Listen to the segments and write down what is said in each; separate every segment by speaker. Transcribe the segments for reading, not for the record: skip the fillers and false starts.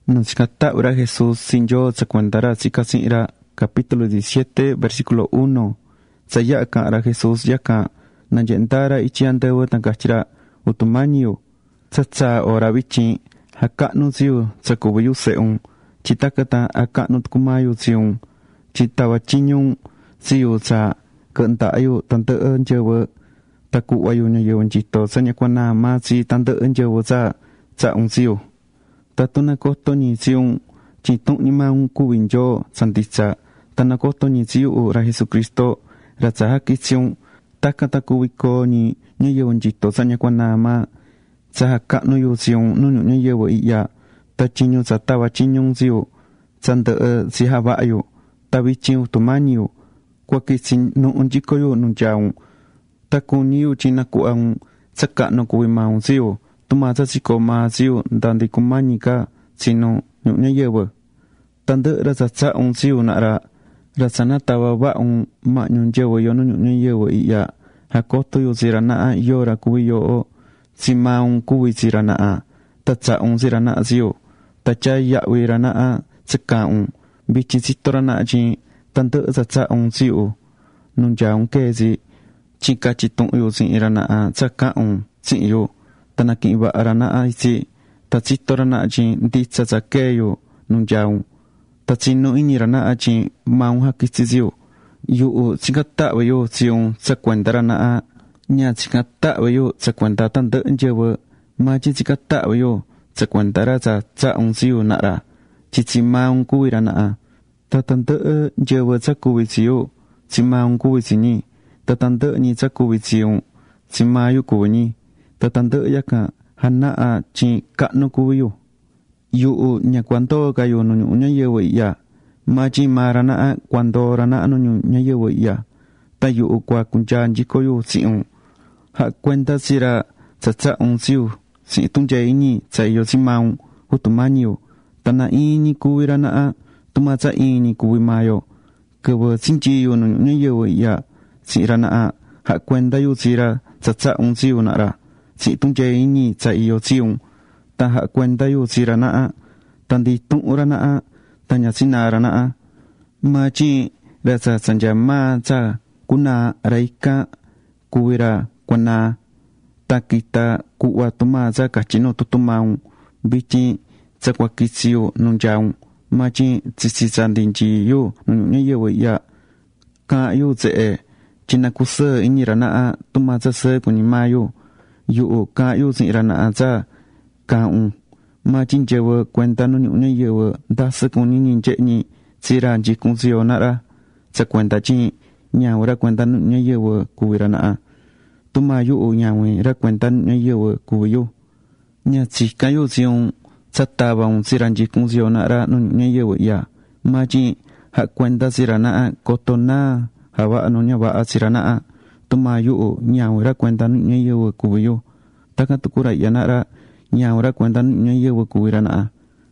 Speaker 1: Nos catabra Jesús sin yo se cuentará si casi era capítulo 17 versículo 1. Saya cara Jesús yaka nayentara ichiantewa tankachira utumanio. Satsa ora bichi hakanu ziu sakubuyu seun chitakata akanu kumayu ziun chitawachinyung ziu sa kentayu tante enjewa taku ayu nyayewan chito sanyakwana ma si tante enjewa sa ziu. Tatuna koto ni ziun chitung ni maung kuwinjo santitsa tana koto ni ziu ra Jesucristo ratsa hakitsiung takata kuwiko ni nyayewan chito sanyakwana ma sa hakanu yu ziun nunu nyayewa iya tachinyu sa tawachinyung ziu sante si habayu tabichiu tumanyu kwakitsin nuun jikoyu nunjaung takuniyu chinakuang sakano kuwimaung ziu tumasa sikoma ziu ndandi kumanyika sino nyayewa tande rasa tsaung ziu nara rasana tawa baung ma nyunjewa yo nyayewa iya hakoto yu zirana yora kuwiyo simaung kuwi zirana tatsaung zirana ziu tachaya wirana sekaung bichi sitorana ji tande zatsaung ziu nunjaung kezi chika chitung yu zirana sakaung ziu tanaki ba arana isi tatsitorana ji nditsa zakeyu nunjaung tatsinu inirana ji maung hakisiziu yu chikata wayo ziung sakwendarana nya chikata wayo sakwenda tande njewa maji chikata wayo sakwendara tsaung ziu nara chichimaung kuwirana tatande njewa sakuwiziu chimaung kuwizini tatande ni sakuwiziu chimayu kuwini tatande yaka hana chi kanu kuwiyu yu nyakwanto kayo nunyu nyayewa iya maji marana kwando rana nunyu nyayewa iya tayu kwa kunja njikoyu ziu ha kwenta sira tsaung ziu si tunjaini tsayo simaung hutumanyu tana ini kuwirana tumatsa ini kuwimayo kewa sinjiyu nunyayewa iya sirana ha kwenta yu sira tsaung ziu nara si tunjaini tsayo ziu ta ha kwenta yu sirana tandi tungurana tanya sinarana machi rasa sanjama tsa kuna raika kuwira kwana takita kuwa tumaza kachino tutumaung bichi tsakwakisiu nunjaung machi tsisisandinji yu nunyayewa iya ka yu zee chinakusa inirana tumaza se kunimayu yu ka yu zirana za kaung machin jewa kwenta nunyayewa dasa kunini njeni tsira njikunzio nara sa kwenta chi nyawra kwenta nunyayewa kuwirana tumayu nyawe ra kwenta nunyayewa kuwiyu nya chika yu ziung tsatabaung tsira njikunzio nara nunyayewa iya machi ha kwenta zirana kotona hawa nunyaba zirana tumayu nyawe ra kwenta nunyayewa kuwiyu takatukura iya nara nyawra kwenta nunyayewa kuwirana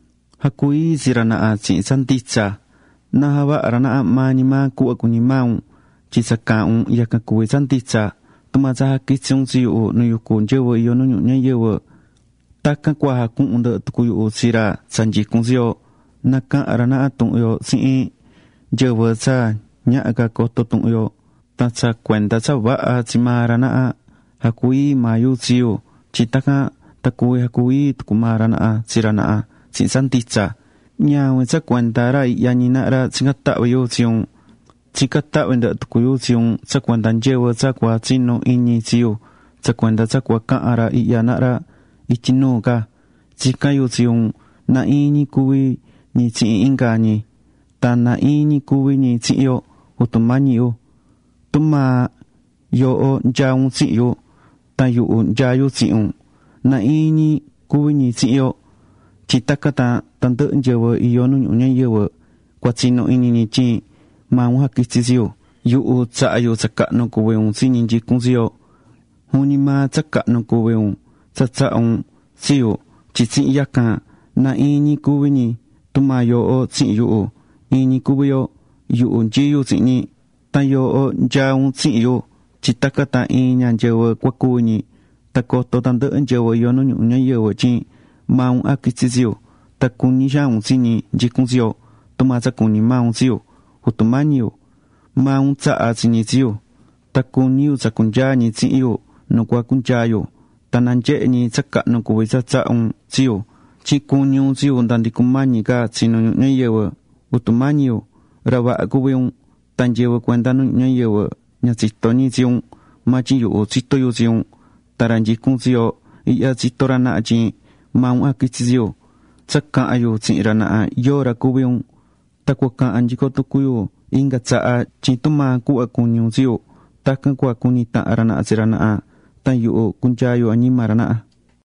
Speaker 1: hakui zirana si santitsa na hawa arana manima kuwa kunimaung chisakaung yaka kuwi santitsa tumaza hakitsung ziu nuyuku njewa iyo nunyayewa taka kwa hakunda tukuyu sira sanjikunzio naka arana tungyo si jewa sa nyaka koto tungyo tatsa kwenta sa waa simarana hakui mayu ziu chitaka takuwi hakui tukumarana sirana si santitsa nyawe sa kwenta ra yanina ra chikata wayo ziung chikata wenda tukuyu ziung sa kwenta njewa sa kwa chino inyi ziu sa kwenta sa kwa kaara iyana ra ichinu ka chikayu ziung na inyi kuwi ni chi ingani ta na inyi kuwi ni chiyo utumanyu tuma yo njaung chiyo ta yu njayu ziung na inyi kuwi ni chiyo chitakata tante njewa iyo nunyayewa kwa chino ini ni chi maung hakisiziu yu tsayo tsakano kuweung sinin jikunzio hunima tsakano kuweung tsatsaung ziu chitsi yaka na inyi kuwini tumayo o tsiyu ini kuwiyo yu njiyu tsini tayo o njaung tsiyu chitakata inya njewa kwa kuwini takoto tante njewa iyo nunyayewa chi maung akisiziu ta kuñi xaun sini jikun sio tuma sa kuñi maun sio utumanio maun tsa'a sini sio ta kuñiu sa kunjañi sio no kwa kunjayo ta nanje'ñi sa ka'nu kuvi sa tsa'un sio chi kuñu sio ndandikumañi ka sino ñayewe utumanio rava'a kuviun tan yewe cuenta nu ñayewe ña sitoñi siun machi yu sitoyu siun taran jikun sio iya sitora na'a chi maun akitsi sio sa ka'ayu tsi'ra na'a yora kuviun takua ka'an jiko tukuyu inga tsa'a chi tuma ku'a kuñu sio takan kua kuni ta'ara na'a sira na'a tan yu kunjayu añimara na'a.